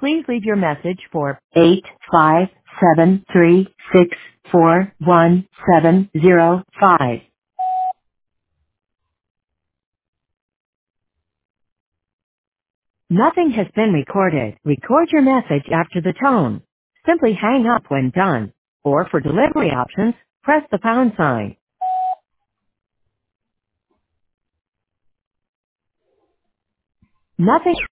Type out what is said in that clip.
Please leave your message for 85736411705. Nothing has been recorded. Record your message after the tone. Simply hang up when done. Or for delivery options, press the pound sign. Nothing